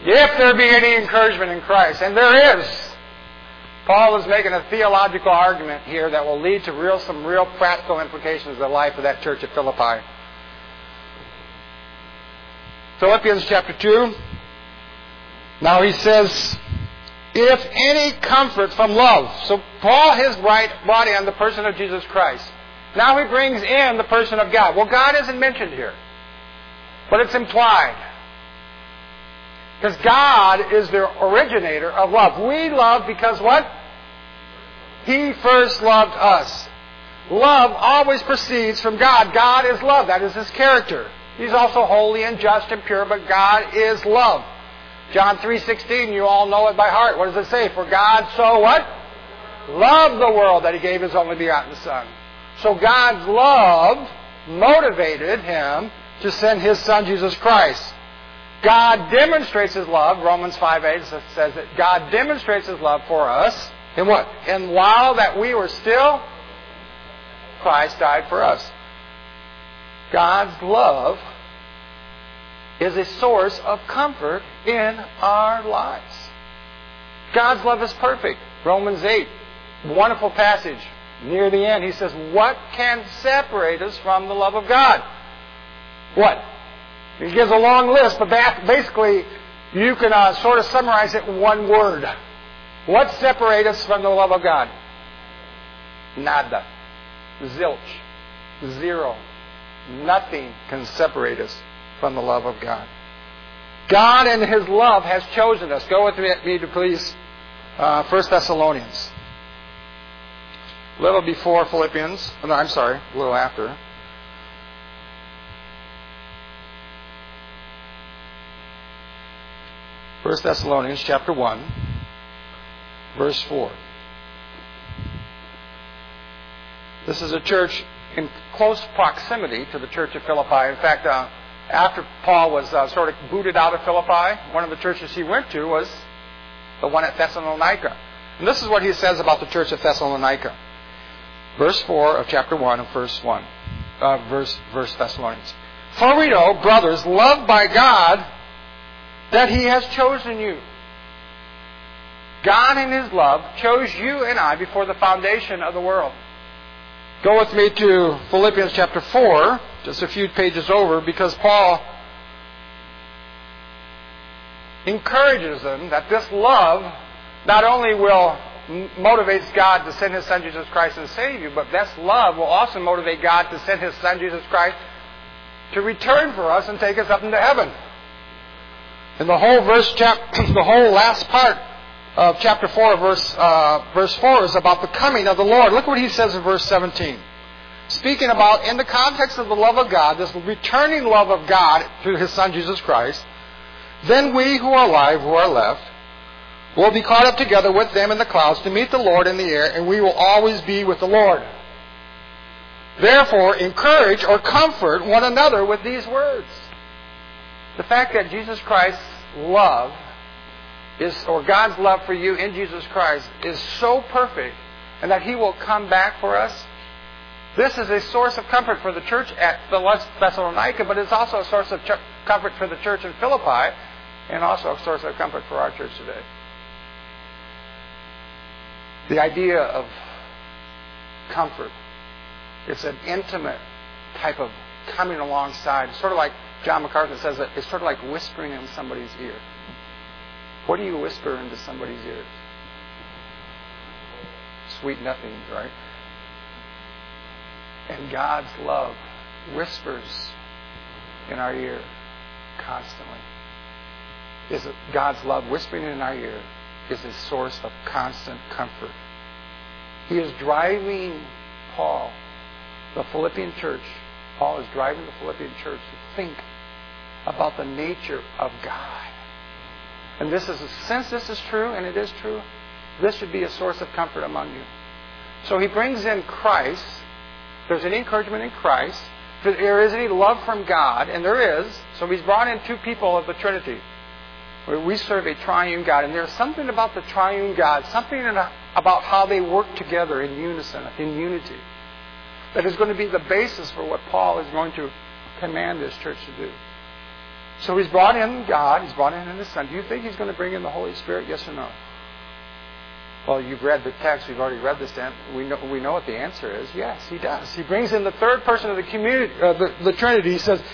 If there be any encouragement in Christ, and there is, Paul is making a theological argument here that will lead to some real practical implications of the life of that church at Philippi. Philippians chapter 2. Now he says, if any comfort from love. So Paul has brought in the person of Jesus Christ. Now he brings in the person of God. Well, God isn't mentioned here, but it's implied. Because God is the originator of love. We love because what? He first loved us. Love always proceeds from God. God is love. That is His character. He's also holy and just and pure, but God is love. John 3:16, you all know it by heart. What does it say? For God so what? Loved the world that He gave His only begotten Son. So God's love motivated Him to send His Son, Jesus Christ. God demonstrates His love. Romans 5:8 says that God demonstrates His love for us. In what? And while that we were still, Christ died for us. God's love is a source of comfort in our lives. God's love is perfect. Romans 8, wonderful passage. Near the end, he says, what can separate us from the love of God? What? He gives a long list, but basically you can sort of summarize it in one word. What separates us from the love of God? Nada. Zilch. Zero. Nothing can separate us from the love of God. God in His love has chosen us. Go with me to please 1 Thessalonians. A little before Philippians. No, I'm sorry, a little after. First Thessalonians chapter 1, verse 4. This is a church in close proximity to the church of Philippi. In fact, after Paul was sort of booted out of Philippi, one of the churches he went to was the one at Thessalonica. And this is what he says about the church of Thessalonica. Verse 4 of chapter 1 of verse Thessalonians. For we know, brothers, loved by God, that He has chosen you. God in His love chose you and I before the foundation of the world. Go with me to Philippians chapter 4, just a few pages over, because Paul encourages them that this love not only will motivates God to send His Son Jesus Christ and save you, but this love will also motivate God to send His Son Jesus Christ to return for us and take us up into heaven. And the whole the whole last part of chapter 4, verse 4 is about the coming of the Lord. Look what he says in verse 17. Speaking about, in the context of the love of God, this returning love of God through His Son Jesus Christ, then we who are alive, who are left, will be caught up together with them in the clouds to meet the Lord in the air, and we will always be with the Lord. Therefore, encourage or comfort one another with these words. The fact that Jesus Christ's love or God's love for you in Jesus Christ is so perfect, and that He will come back for us. This is a source of comfort for the church at Thessalonica, but it's also a source of comfort for the church in Philippi, and also a source of comfort for our church today. The idea of comfort, it's an intimate type of coming alongside. Sort of like John MacArthur says, that it's sort of like whispering in somebody's ear. What do you whisper into somebody's ears? Sweet nothings, right? And God's love whispers in our ear constantly. God's love whispering in our ear is a source of constant comfort. He is driving Paul, the Philippian church. Paul is driving the Philippian church to think about the nature of God. And since this is true, and it is true, this should be a source of comfort among you. So he brings in Christ. There's an encouragement in Christ. If there is any love from God, and there is, so he's brought in two people of the Trinity. We serve a triune God, and there's something about the triune God, something about how they work together in unison, in unity, that is going to be the basis for what Paul is going to command this church to do. So He's brought in God. He's brought in His Son. Do you think He's going to bring in the Holy Spirit? Yes or no? Well, you've read the text. We've already read this. We know what the answer is. Yes, He does. He brings in the third person of the community, the Trinity. He says,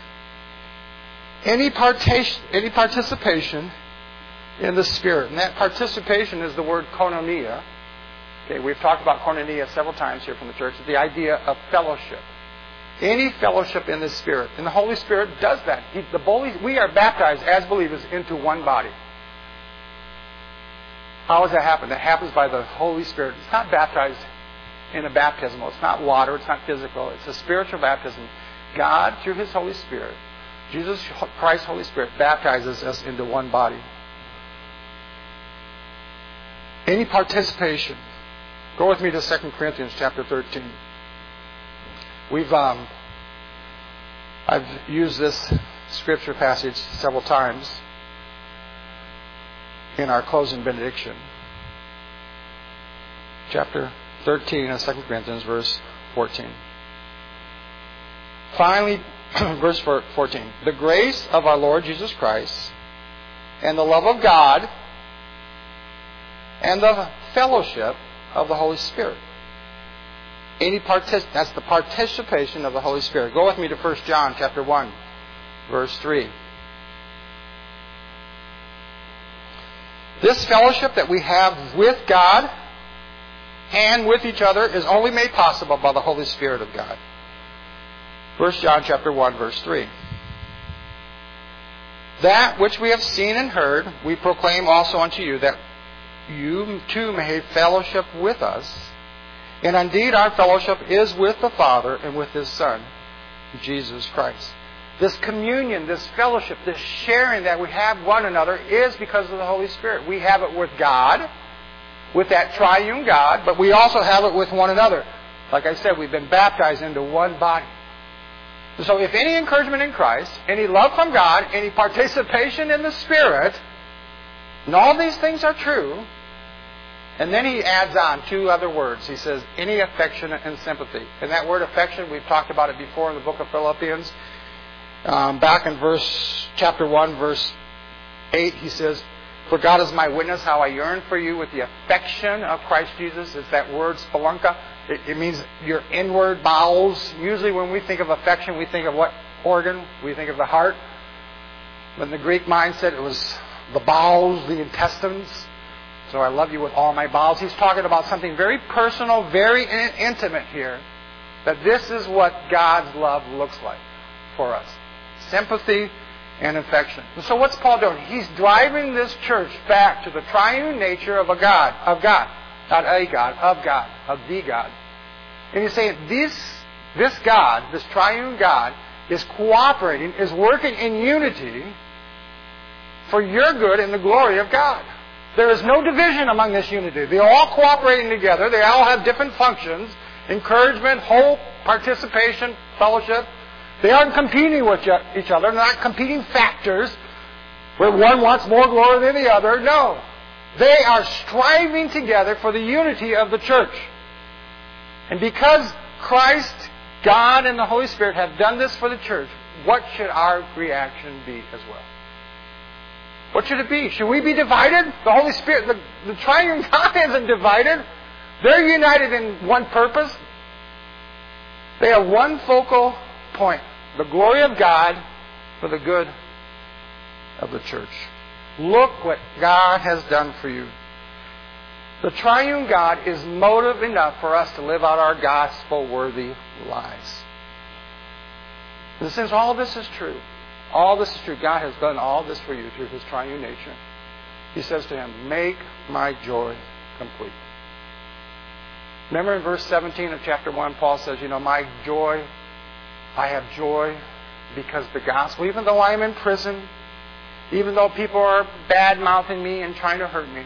any participation in the Spirit. And that participation is the word koinonia. Okay, we've talked about koinonia several times here from the church. The idea of fellowship. Any fellowship in the Spirit. And the Holy Spirit does that. We are baptized as believers into one body. How does that happen? That happens by the Holy Spirit. It's not baptized in a baptismal. It's not water. It's not physical. It's a spiritual baptism. God, through His Holy Spirit, Jesus Christ, Holy Spirit, baptizes us into one body. Any participation. Go with me to 2 Corinthians chapter 13. I've used this scripture passage several times in our closing benediction. Chapter 13 of 2 Corinthians, verse 14. Finally, verse 14. The grace of our Lord Jesus Christ and the love of God and the fellowship of the Holy Spirit. That's the participation of the Holy Spirit. Go with me to 1 John chapter 1, verse 3. This fellowship that we have with God and with each other is only made possible by the Holy Spirit of God. 1 John chapter 1, verse 3. That which we have seen and heard, we proclaim also unto you, that you too may have fellowship with us. And indeed our fellowship is with the Father and with His Son, Jesus Christ. This communion, this fellowship, this sharing that we have one another is because of the Holy Spirit. We have it with God, with that triune God, but we also have it with one another. Like I said, we've been baptized into one body. So if any encouragement in Christ, any love from God, any participation in the Spirit, and all these things are true, and then he adds on two other words. He says, any affection and sympathy. And that word affection, we've talked about it before in the book of Philippians. Back in chapter 1, verse 8, he says, for God is my witness how I yearn for you with the affection of Christ Jesus. It's that word spelunka. It means your inward bowels. Usually when we think of affection, we think of what organ? We think of the heart. But in the Greek mindset, it was the bowels, the intestines. So I love you with all my bowels. He's talking about something very personal, very intimate here. That this is what God's love looks like for us. Sympathy and affection. And so what's Paul doing? He's driving this church back to the triune nature of God. Not a God, of the God. And he's saying this God, this triune God, is cooperating, is working in unity for your good and the glory of God. There is no division among this unity. They're all cooperating together. They all have different functions. Encouragement, hope, participation, fellowship. They aren't competing with each other. They're not competing factors where one wants more glory than the other. No. They are striving together for the unity of the church. And because Christ, God, and the Holy Spirit have done this for the church, what should our reaction be as well? What should it be? Should we be divided? The Holy Spirit, the triune God isn't divided. They're united in one purpose. They have one focal point. The glory of God for the good of the church. Look what God has done for you. The triune God is motive enough for us to live out our gospel-worthy lives. And since all of this is true, all this is true, God has done all this for you through His triune nature. He says to him, make my joy complete. Remember in verse 17 of chapter 1, Paul says, my joy, I have joy because the gospel, even though I am in prison, even though people are bad-mouthing me and trying to hurt me,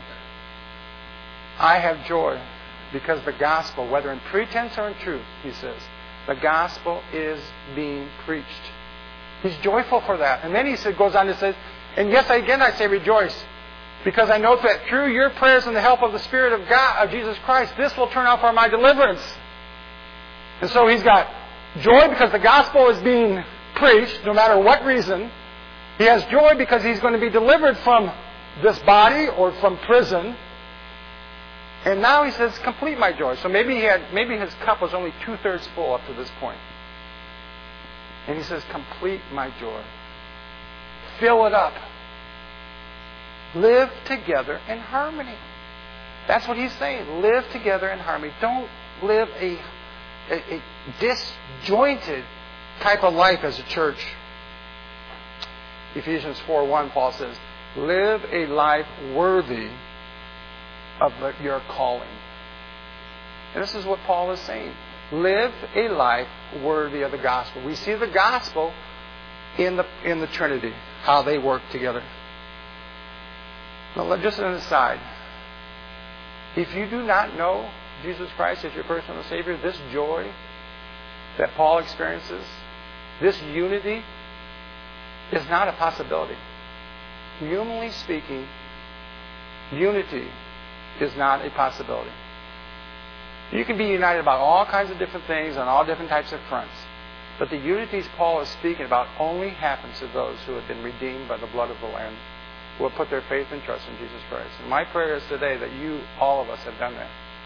I have joy because the gospel, whether in pretense or in truth, he says, the gospel is being preached. He's joyful for that. And then he goes on to say, and yes, again I say rejoice, because I know that through your prayers and the help of the Spirit of God, of Jesus Christ, this will turn out for my deliverance. And so he's got joy because the gospel is being preached, no matter what reason. He has joy because he's going to be delivered from this body or from prison. And now he says, complete my joy. So maybe his cup was only 2/3 full up to this point. And he says, complete my joy. Fill it up. Live together in harmony. That's what he's saying. Live together in harmony. Don't live a disjointed type of life as a church. Ephesians 4:1, Paul says, live a life worthy of your calling. And this is what Paul is saying. Live a life worthy of the gospel. We see the gospel in the Trinity, how they work together. Now, just an aside. If you do not know Jesus Christ as your personal Savior, this joy that Paul experiences, this unity, is not a possibility. Humanly speaking, unity is not a possibility. You can be united about all kinds of different things on all different types of fronts. But the unities Paul is speaking about only happens to those who have been redeemed by the blood of the Lamb, who have put their faith and trust in Jesus Christ. And my prayer is today that you, all of us, have done that.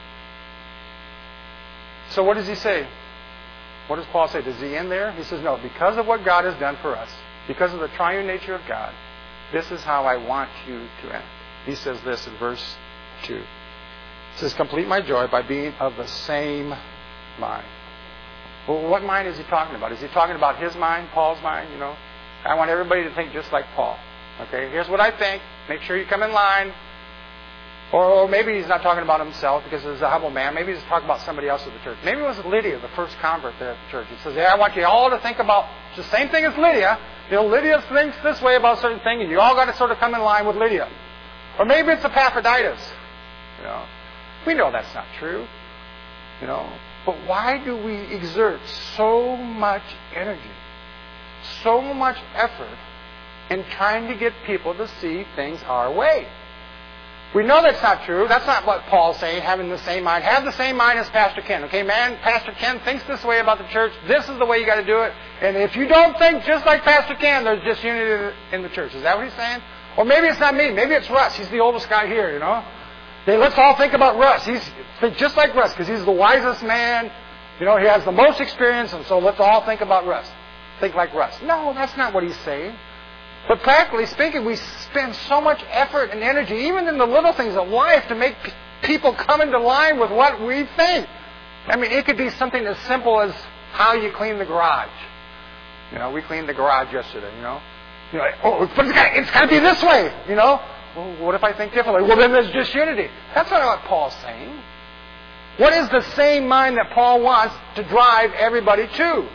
So what does he say? What does Paul say? Does he end there? He says, no, because of what God has done for us, because of the triune nature of God, this is how I want you to end. He says this in verse 2. It says, complete my joy by being of the same mind. Well, what mind is he talking about? Is he talking about his mind, Paul's mind? You know, I want everybody to think just like Paul. Okay, here's what I think. Make sure you come in line. Or maybe he's not talking about himself because he's a humble man. Maybe he's talking about somebody else at the church. Maybe it was Lydia, the first convert there at the church. He says, I want you all to think about the same thing as Lydia. You know, Lydia thinks this way about a certain thing, and you all got to sort of come in line with Lydia. Or maybe it's Epaphroditus. You know, we know that's not true. You know, but why do we exert so much energy, so much effort in trying to get people to see things our way? We know that's not true. That's not what Paul's saying, having the same mind. Have the same mind as Pastor Ken. Okay, man, Pastor Ken thinks this way about the church. This is the way you got to do it. And if you don't think just like Pastor Ken, there's disunity in the church. Is that what he's saying? Or maybe it's not me. Maybe it's Russ. He's the oldest guy here, you know. Okay, let's all think about Russ. Think just like Russ because he's the wisest man. You know, he has the most experience, and so let's all think about Russ. Think like Russ. No, that's not what he's saying. But practically speaking, we spend so much effort and energy, even in the little things of life, to make people come into line with what we think. I mean, it could be something as simple as how you clean the garage. You know, we cleaned the garage yesterday, you know. But it's got to be this way, you know. Well, what if I think differently? Well, then there's disunity. That's not what Paul's saying. What is the same mind that Paul wants to drive everybody to?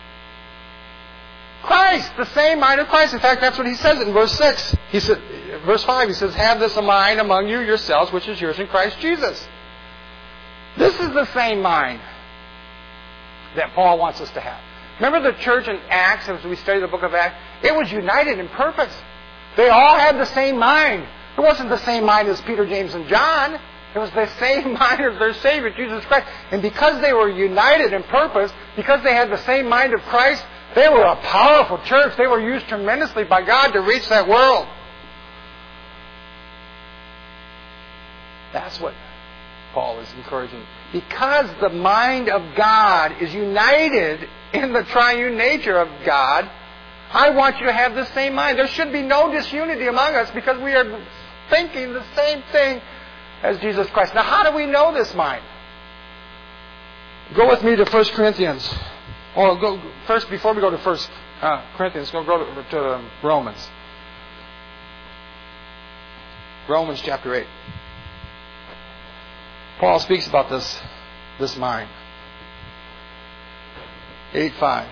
Christ, the same mind of Christ. In fact, that's what he says in verse 6. Verse 5, he says, have this mind among you yourselves, which is yours in Christ Jesus. This is the same mind that Paul wants us to have. Remember the church in Acts, as we study the book of Acts? It was united in purpose. They all had the same mind. It wasn't the same mind as Peter, James, and John. It was the same mind of their Savior, Jesus Christ. And because they were united in purpose, because they had the same mind of Christ, they were a powerful church. They were used tremendously by God to reach that world. That's what Paul is encouraging. Because the mind of God is united in the triune nature of God, I want you to have the same mind. There should be no disunity among us because we are thinking the same thing as Jesus Christ. Now, how do we know this mind? Go with me to 1 Corinthians. Or go first, before we go to 1 Corinthians, go to Romans. Romans chapter 8. Paul speaks about this mind. 8:5.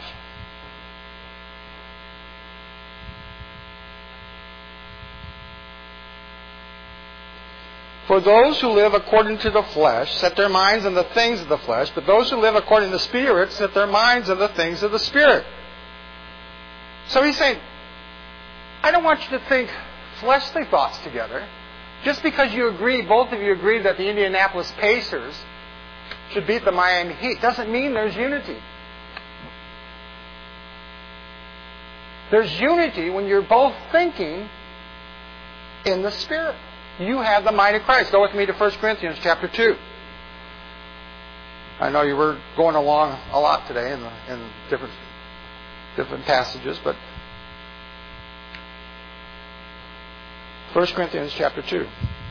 For those who live according to the flesh set their minds on the things of the flesh, but those who live according to the Spirit set their minds on the things of the Spirit. So he's saying, I don't want you to think fleshly thoughts together. Just because you agree, both of you agree that the Indianapolis Pacers should beat the Miami Heat, doesn't mean there's unity. There's unity when you're both thinking in the Spirit. You have the mind of Christ. Go with me to 1 Corinthians chapter 2. I know you were going along a lot today in different passages, but 1 Corinthians chapter 2,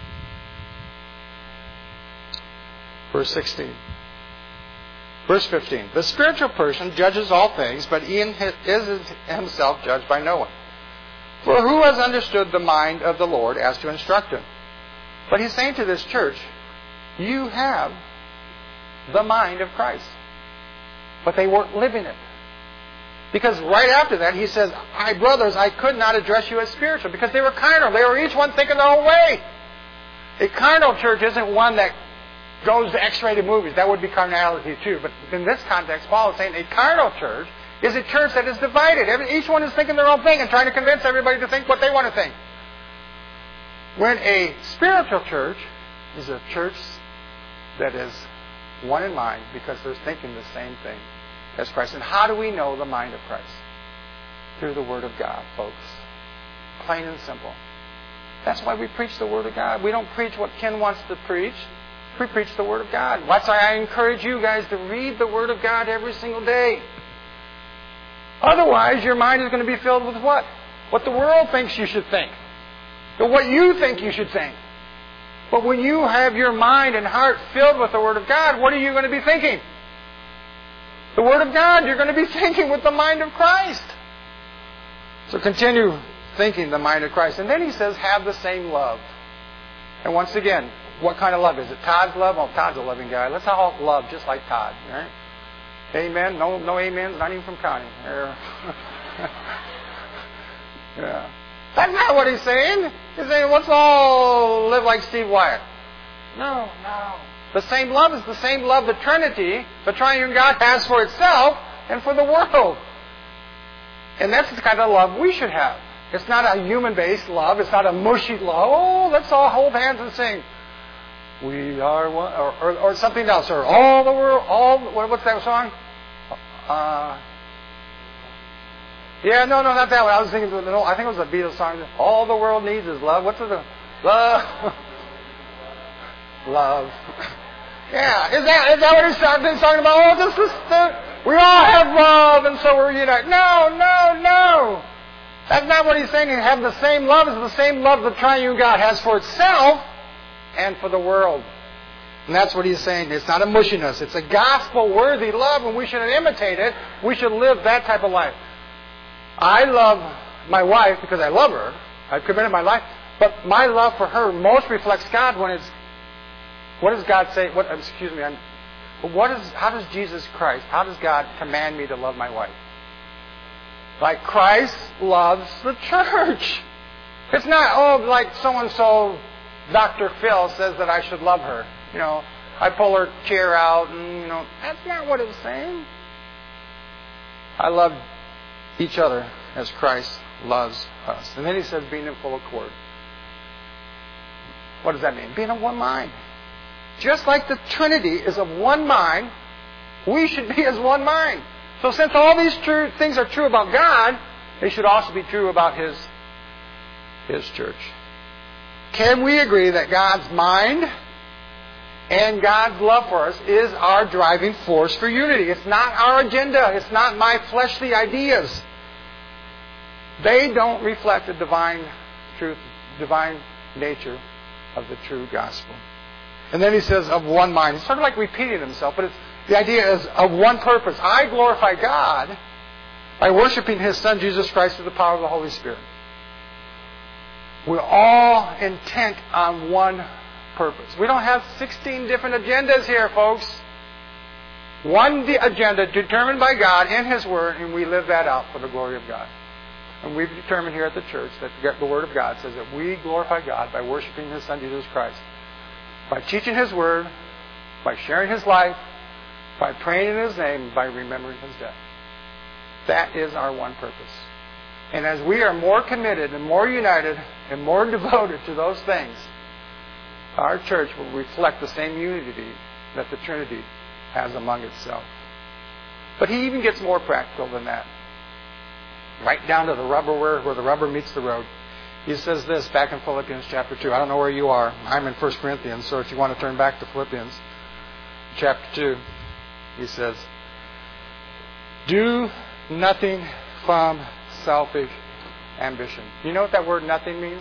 verse 16. Verse 15. The spiritual person judges all things, but he is himself judged by no one. For who has understood the mind of the Lord as to instruct him? But he's saying to this church, you have the mind of Christ. But they weren't living it. Because right after that, he says, my brothers, I could not address you as spiritual. Because they were carnal. They were each one thinking their own way. A carnal church isn't one that goes to X-rated movies. That would be carnality too. But in this context, Paul is saying a carnal church is a church that is divided. Each one is thinking their own thing and trying to convince everybody to think what they want to think. When a spiritual church is a church that is one in mind because they're thinking the same thing as Christ. And how do we know the mind of Christ? Through the Word of God, folks. Plain and simple. That's why we preach the Word of God. We don't preach what Ken wants to preach. We preach the Word of God. That's why I encourage you guys to read the Word of God every single day. Otherwise, your mind is going to be filled with what? What the world thinks you should think. Or what you think you should think. But when you have your mind and heart filled with the Word of God, what are you going to be thinking? The Word of God. You're going to be thinking with the mind of Christ. So continue thinking the mind of Christ. And then he says, have the same love. And once again, what kind of love is it? Todd's love? Oh, Todd's a loving guy. Let's all love just like Todd. Right? Amen? No amens, not even from Connie. Yeah. That's not what he's saying. He's saying, let's all live like Steve Wyatt. No. The same love is the same love the Trinity, the Triune God, has for itself and for the world. And that's the kind of love we should have. It's not a human-based love. It's not a mushy love. Oh, let's all hold hands and sing. We are one, or something else, or all the world, what's that song? Yeah, no, not that one. I was thinking, I think it was a Beatles song. All the world needs is love. What's the love? Love. Yeah, is that what he's been talking about? Oh, we all have love, and so we're united. No. That's not what he's saying. You have the same love as the same love the Triune God has for itself and for the world. And that's what he's saying. It's not a mushiness. It's a gospel-worthy love, and we should imitate it. We should live that type of life. I love my wife because I love her. I've committed my life. But my love for her most reflects God when it's... What does God say? How does Jesus Christ, how does God command me to love my wife? Like Christ loves the church. It's not, like so-and-so, Dr. Phil says that I should love her. I pull her chair out and, that's not what it's saying. I love each other as Christ loves us. And then he says, being in full accord. What does that mean? Being of one mind. Just like the Trinity is of one mind, we should be as one mind. So since all these things are true about God, they should also be true about His church. Can we agree that God's mind and God's love for us is our driving force for unity? It's not our agenda. It's not my fleshly ideas. They don't reflect the divine truth, divine nature of the true gospel. And then he says, of one mind. It's sort of like repeating himself, but the idea is of one purpose. I glorify God by worshiping His Son, Jesus Christ, through the power of the Holy Spirit. We're all intent on one purpose. We don't have 16 different agendas here, folks. One agenda determined by God in His Word, and we live that out for the glory of God. And we've determined here at the church that the Word of God says that we glorify God by worshiping His Son, Jesus Christ. By teaching His Word, by sharing His life, by praying in His name, by remembering His death. That is our one purpose. And as we are more committed and more united and more devoted to those things, our church will reflect the same unity that the Trinity has among itself. But he even gets more practical than that. right down to the rubber where the rubber meets the road. He says this back in Philippians chapter 2. I don't know where you are. I'm in 1 Corinthians, so if you want to turn back to Philippians chapter 2, he says, do nothing from selfish ambition. You know what that word nothing means?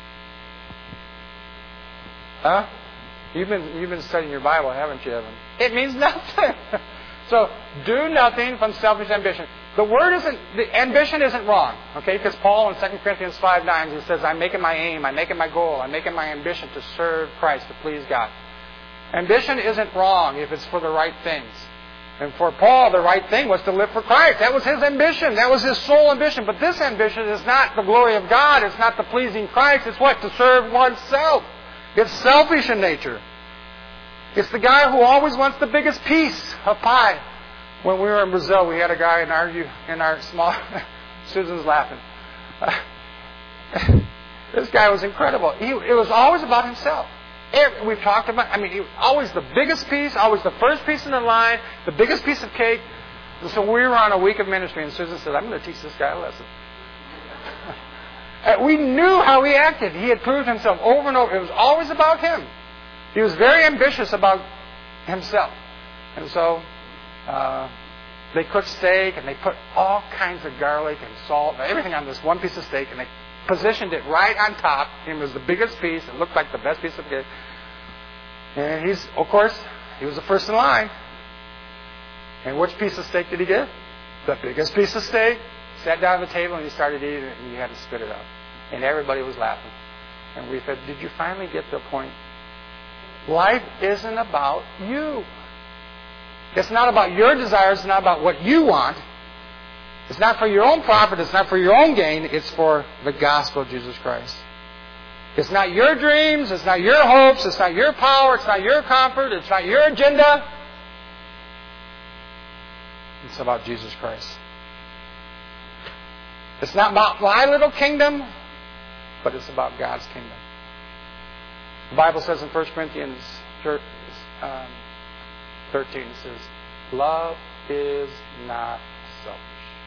Huh? You've been studying your Bible, haven't you, Evan? It means nothing. So, do nothing from selfish ambition. The ambition isn't wrong, okay? Because Paul in 2 Corinthians 5:9, he says, I'm making my aim, I'm making my goal, I'm making my ambition to serve Christ, to please God. Ambition isn't wrong if it's for the right things. And for Paul, the right thing was to live for Christ. That was his ambition. That was his sole ambition. But this ambition is not the glory of God. It's not the pleasing Christ. It's what? To serve oneself. It's selfish in nature. It's the guy who always wants the biggest piece of pie. When we were in Brazil, we had a guy in our small... Susan's laughing. This guy was incredible. It was always about himself. We've talked about, always the biggest piece, always the first piece in the line, the biggest piece of cake. So we were on a week of ministry, and Susan said, I'm going to teach this guy a lesson. We knew how he acted. He had proved himself over and over. It was always about him. He was very ambitious about himself. And so they cooked steak, and they put all kinds of garlic and salt and everything on this one piece of steak, and they positioned it right on top. It was the biggest piece. It looked like the best piece of cake. And he was the first in line. And which piece of steak did he get? The biggest piece of steak. Sat down at the table and he started eating it, and he had to spit it out. And everybody was laughing. And we said, did you finally get the point? Life isn't about you. It's not about your desires. It's not about what you want. It's not for your own profit. It's not for your own gain. It's for the gospel of Jesus Christ. It's not your dreams. It's not your hopes. It's not your power. It's not your comfort. It's not your agenda. It's about Jesus Christ. It's not about my little kingdom, but it's about God's kingdom. The Bible says in 1 Corinthians 13, it says, love is not selfish.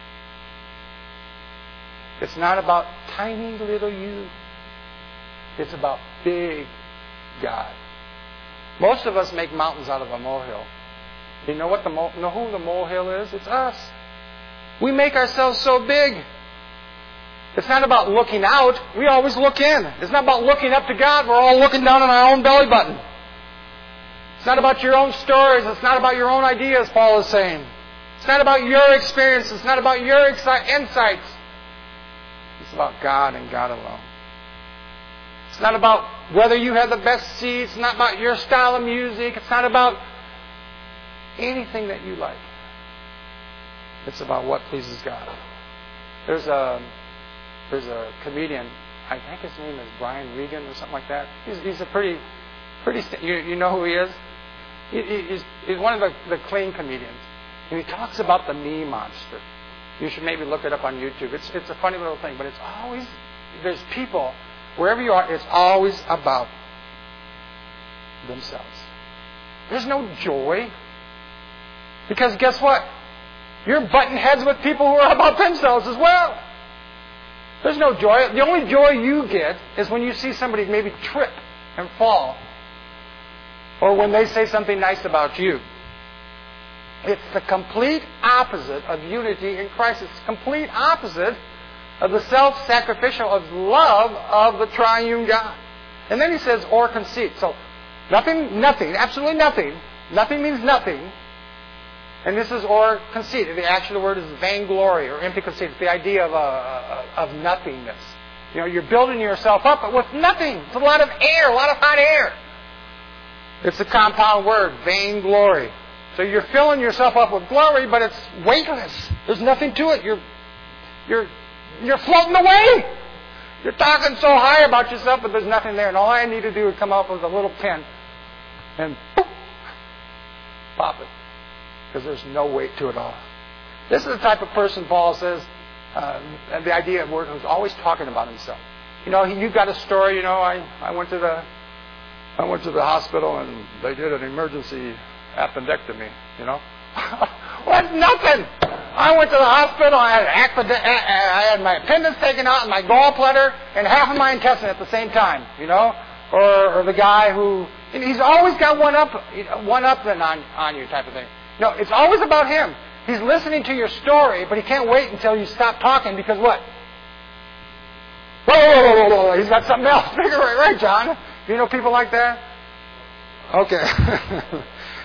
It's not about tiny little you. It's about big God. Most of us make mountains out of a molehill. You know what know who the molehill is? It's us. We make ourselves so big. It's not about looking out. We always look in. It's not about looking up to God. We're all looking down on our own belly button. It's not about your own stories. It's not about your own ideas, Paul is saying. It's not about your experience. It's not about your insights. It's about God and God alone. It's not about whether you have the best seats. It's not about your style of music. It's not about anything that you like. It's about what pleases God. There's a comedian. I think his name is Brian Regan or something like that. He's a pretty. You know who he is? He's one of the clean comedians, and he talks about the me monster. You should maybe look it up on YouTube. It's a funny little thing, but it's always, there's people, wherever you are, it's always about themselves. There's no joy. Because guess what? You're butting heads with people who are about themselves as well. There's no joy. The only joy you get is when you see somebody maybe trip and fall. Or when they say something nice about you. It's the complete opposite of unity in Christ. It's the complete opposite of the self-sacrificial of love of the triune God. And then he says, or conceit. So, nothing, absolutely nothing. Nothing means nothing. And this is or conceit. The actual word is vainglory or empty conceit. It's the idea of nothingness. You know, you're building yourself up, but with nothing. It's a lot of air, a lot of hot air. It's a compound word, vainglory. So you're filling yourself up with glory, but it's weightless. There's nothing to it. You're floating away. You're talking so high about yourself, but there's nothing there. And all I need to do is come up with a little pin and poof, pop it. Because there's no weight to it all. This is the type of person Paul says, the idea of who's always talking about himself. You know, you've got a story. You know, I went to the hospital and they did an emergency appendectomy. You know, well, that's nothing. I went to the hospital. I had my appendix taken out and my gallbladder and half of my intestine at the same time. Or the guy who he's always got one up on you type of thing. No, it's always about him. He's listening to your story, but he can't wait until you stop talking because what? Whoa, he's got something else. Right, John? Do you know people like that? Okay.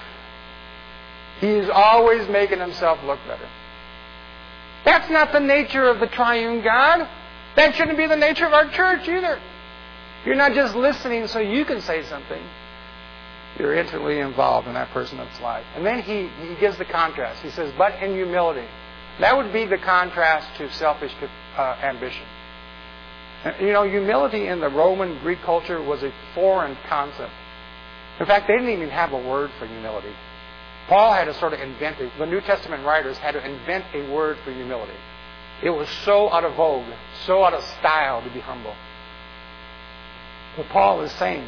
He's always making himself look better. That's not the nature of the triune God. That shouldn't be the nature of our church either. You're not just listening so you can say something. You're intimately involved in that person's life. And then he gives the contrast. He says, but in humility. That would be the contrast to selfish ambition. Humility in the Roman Greek culture was a foreign concept. In fact, they didn't even have a word for humility. Paul had to sort of invent it. The New Testament writers had to invent a word for humility. It was so out of vogue, so out of style to be humble. But Paul is saying,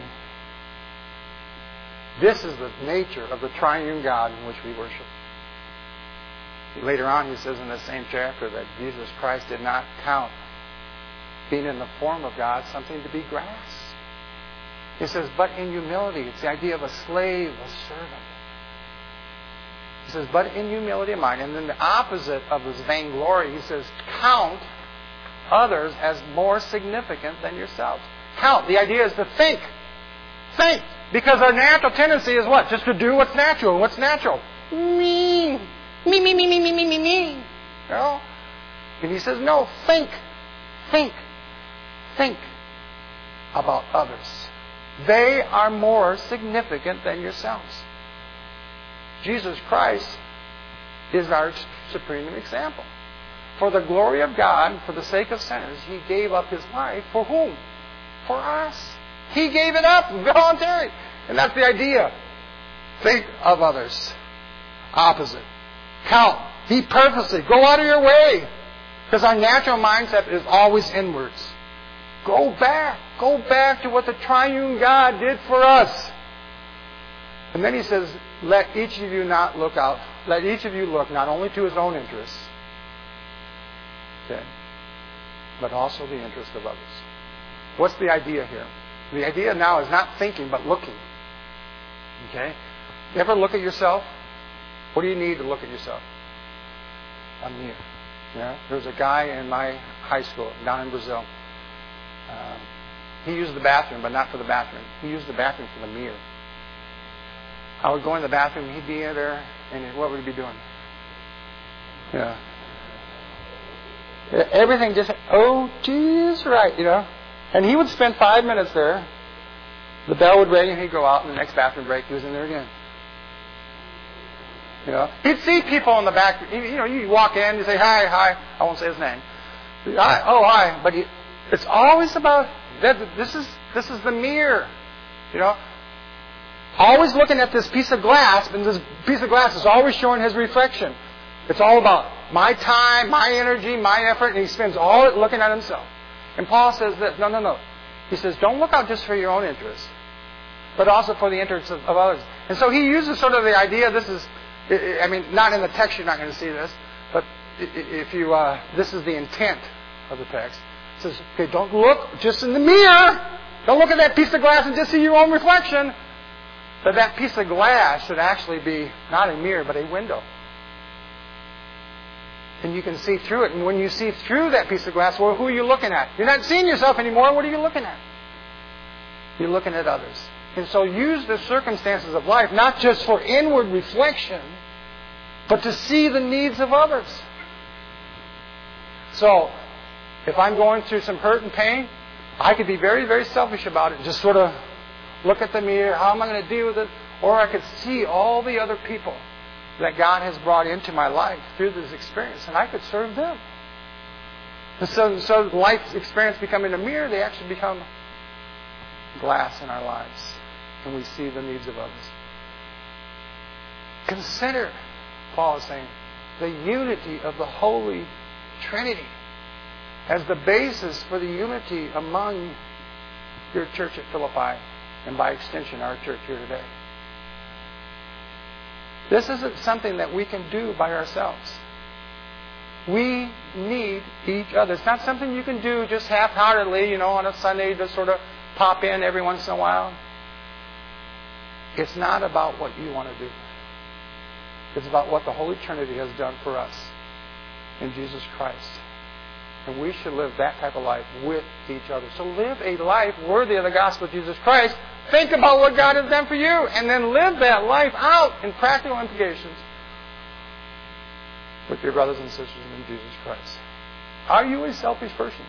this is the nature of the triune God in which we worship. Later on, he says in the same chapter that Jesus Christ did not count being in the form of God something to be grasped. He says, but in humility, it's the idea of a slave, a servant. He says, but in humility of mind. And then the opposite of his vainglory, he says, count others as more significant than yourselves. Count. The idea is to think. Think. Because our natural tendency is what? Just to do what's natural. What's natural? Me. Me. And he says, no, think. Think about others. They are more significant than yourselves. Jesus Christ is our supreme example. For the glory of God, for the sake of sinners, He gave up His life. For whom? For us. He gave it up voluntarily. And that's the idea. Think of others. Opposite. Count. Be purposely. Go out of your way. Because our natural mindset is always inwards. Go back. Go back to what the triune God did for us. And then he says, let each of you not look out. Let each of you look not only to his own interests, okay, but also the interest of others. What's the idea here? The idea now is not thinking, but looking. Okay? You ever look at yourself? What do you need to look at yourself? A mirror. Yeah? There's a guy in my high school down in Brazil. He used the bathroom, but not for the bathroom. He used the bathroom for the mirror. I would go in the bathroom, he'd be in there, and what would he be doing? Yeah. Everything just, oh, geez, right, And he would spend 5 minutes there. The bell would ring, and he'd go out, and the next bathroom break, he was in there again. He'd see people in the back. You walk in, you say, hi. I won't say his name. Hi. But it's always about, this is the mirror. Always looking at this piece of glass, and this piece of glass is always showing his reflection. It's all about my time, my energy, my effort, and he spends all it looking at himself. And Paul says that, no. He says, don't look out just for your own interests, but also for the interests of others. And so he uses sort of the idea, not in the text, you're not going to see this, but if you, this is the intent of the text. It says, okay, don't look just in the mirror. Don't look at that piece of glass and just see your own reflection. But that piece of glass should actually be not a mirror, but a window. And you can see through it. And when you see through that piece of glass, well, who are you looking at? You're not seeing yourself anymore. What are you looking at? You're looking at others. And so use the circumstances of life, not just for inward reflection, but to see the needs of others. So, if I'm going through some hurt and pain, I could be very, very selfish about it. Just sort of look at the mirror. How am I going to deal with it? Or I could see all the other people that God has brought into my life through this experience, and I could serve them. And so life's experience becoming a mirror, they actually become glass in our lives, and we see the needs of others. Consider, Paul is saying, the unity of the Holy Trinity as the basis for the unity among your church at Philippi, and by extension, our church here today. This isn't something that we can do by ourselves. We need each other. It's not something you can do just half-heartedly, on a Sunday to sort of pop in every once in a while. It's not about what you want to do. It's about what the Holy Trinity has done for us in Jesus Christ. And we should live that type of life with each other. So live a life worthy of the gospel of Jesus Christ. Think about what God has done for you. And then live that life out in practical implications with your brothers and sisters in Jesus Christ. Are you a selfish person?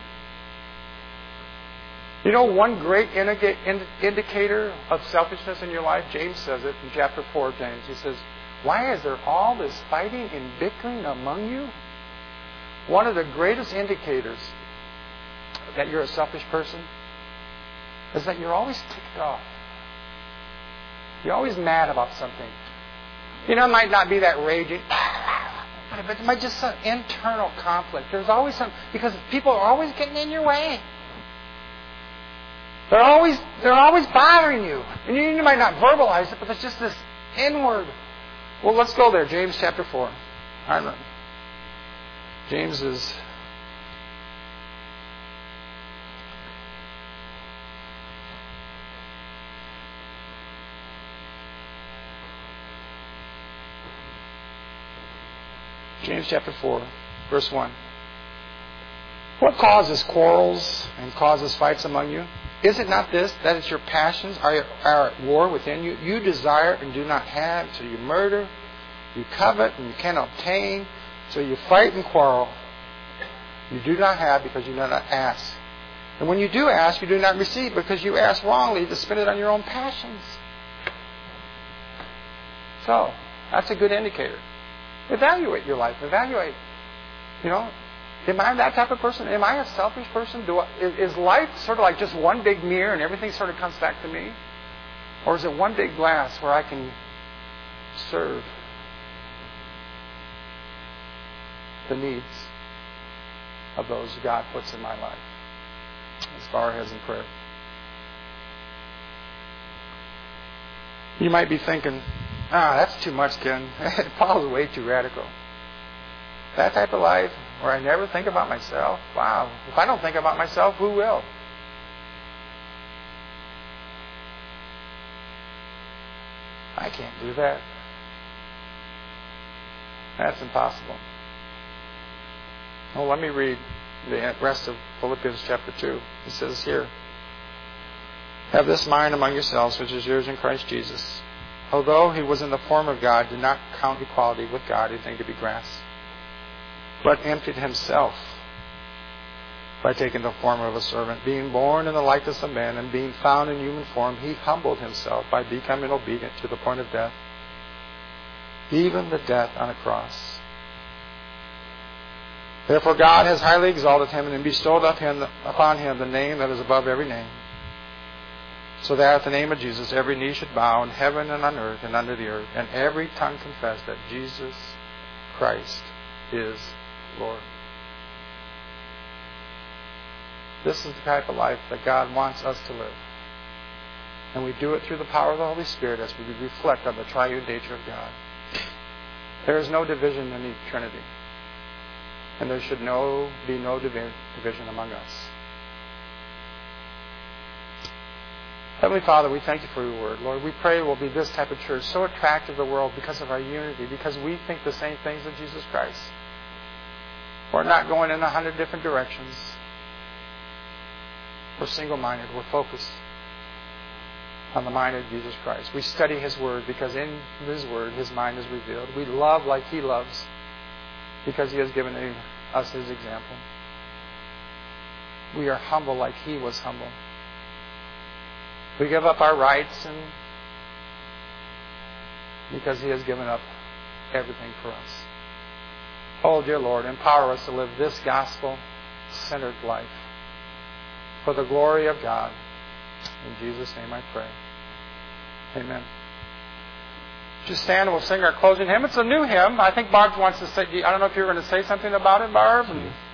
One great indicator of selfishness in your life, James says it in chapter 4 of James. He says, why is there all this fighting and bickering among you? One of the greatest indicators that you're a selfish person is that you're always ticked off. You're always mad about something. It might not be that raging, but it might just some internal conflict. There's always some, because people are always getting in your way. They're always bothering you. And you might not verbalize it, but it's just this inward. Well, let's go there. James chapter 4. James is James chapter 4, verse 1. What causes quarrels and causes fights among you? Is it not this, that it's your passions are at war within you? You desire and do not have, so you murder. You covet and you cannot obtain, so you fight and quarrel. You do not have because you do not ask. And when you do ask, you do not receive because you ask wrongly to spend it on your own passions. So, that's a good indicator. Evaluate your life. Evaluate. Am I that type of person? Am I a selfish person? Is life sort of like just one big mirror and everything sort of comes back to me? Or is it one big glass where I can serve the needs of those God puts in my life? As far as in prayer. You might be thinking, that's too much, Ken. Paul's way too radical. That type of life where I never think about myself. Wow. If I don't think about myself, who will? I can't do that. That's impossible. Well, let me read the rest of Philippians chapter 2. It says here, have this mind among yourselves, which is yours in Christ Jesus. Although he was in the form of God, did not count equality with God anything to be grasped, but emptied himself by taking the form of a servant. Being born in the likeness of men and being found in human form, he humbled himself by becoming obedient to the point of death, even the death on a cross. Therefore God has highly exalted him and bestowed upon him the name that is above every name, so that at the name of Jesus every knee should bow in heaven and on earth and under the earth, and every tongue confess that Jesus Christ is Lord. This is the type of life that God wants us to live. And we do it through the power of the Holy Spirit as we reflect on the triune nature of God. There is no division in the Trinity. And there should be no division among us. Heavenly Father, we thank you for your word. Lord, we pray it will be this type of church, so attractive to the world because of our unity, because we think the same things of Jesus Christ. We're not going in 100 different directions. We're single-minded. We're focused on the mind of Jesus Christ. We study his word because in his word, his mind is revealed. We love like he loves because he has given us his example. We are humble like he was humble. We give up our rights and because he has given up everything for us. Oh, dear Lord, empower us to live this gospel-centered life for the glory of God. In Jesus' name I pray. Amen. Just stand and we'll sing our closing hymn. It's a new hymn. I think Barb wants to say, I don't know if you're going to say something about it, Barb.